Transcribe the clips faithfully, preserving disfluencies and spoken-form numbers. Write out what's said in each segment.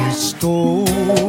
Estou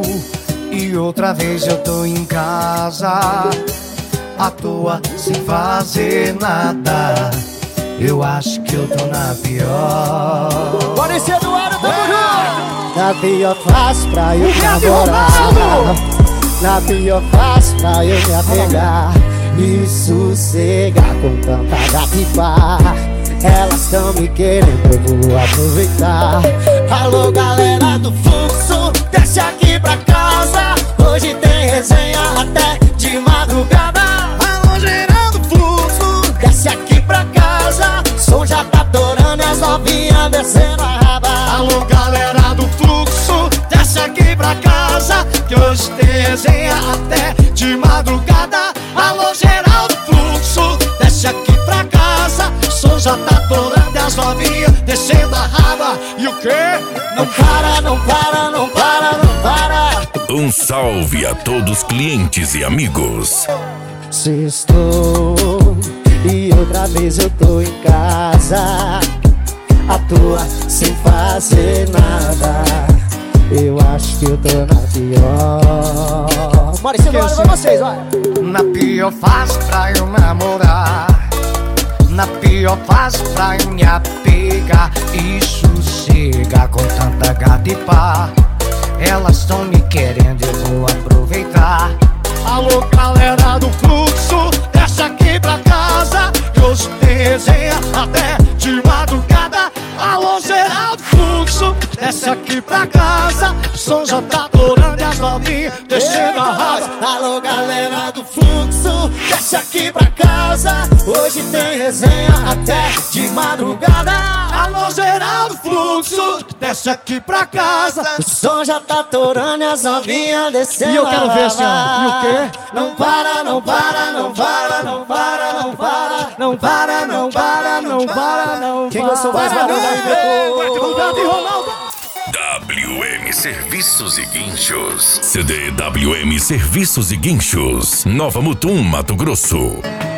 e outra vez eu tô em casa, à toa, sem fazer nada. Eu acho que eu tô na pior. Maurício Eduardo, tamo junto! Na pior fase pra eu namorar, na pior fase pra eu me apegar e sossegar com tanta gata e pá. Elas tão me querendo, eu vou aproveitar. Alô galera do fluxo, desce aqui pra casa. Hoje tem resenha até de madrugada. Alô geral do fluxo, desce aqui pra casa. Som já tá torando e as novinhas descendo a raba. Alô galera do fluxo, desce aqui pra casa, que hoje tem resenha até de madrugada. Alô geral do fluxo, desce aqui pra casa. Som já tá torando e as novinhas descendo a raba. E o quê? Não para, não para, não para, não para. Um salve a todos clientes e amigos. Sextou e outra vez eu tô em casa, à toa, sem fazer nada. Eu acho que eu tô na pior. Maurício Eduardo, vai vocês, olha. Na pior fase pra eu namorar, na pior fase pra eu me apegar e sossegar com tanta gata e pá. Elas tão me querendo, eu vou aproveitar. Alô galera do fluxo, desce aqui pra casa, que hoje tem resenha até de madrugada. Alô geral do fluxo, desce aqui pra casa. Som já tá torando e as novinhas descendo a raba. Alô galera do fluxo, desce aqui pra casa. Hoje tem resenha até de madrugada. Alô geral do fluxo, desce aqui pra casa. O som já tá torando e as novinhas descendo. E eu quero ver assim, ó. E o quê? Não para, não para, não para, não para, não para. Não para, não para, não para, não para. Quem gostou mais barulho aí, W M Serviços e Guinchos. C D W M Serviços e Guinchos. Nova Mutum, Mato Grosso.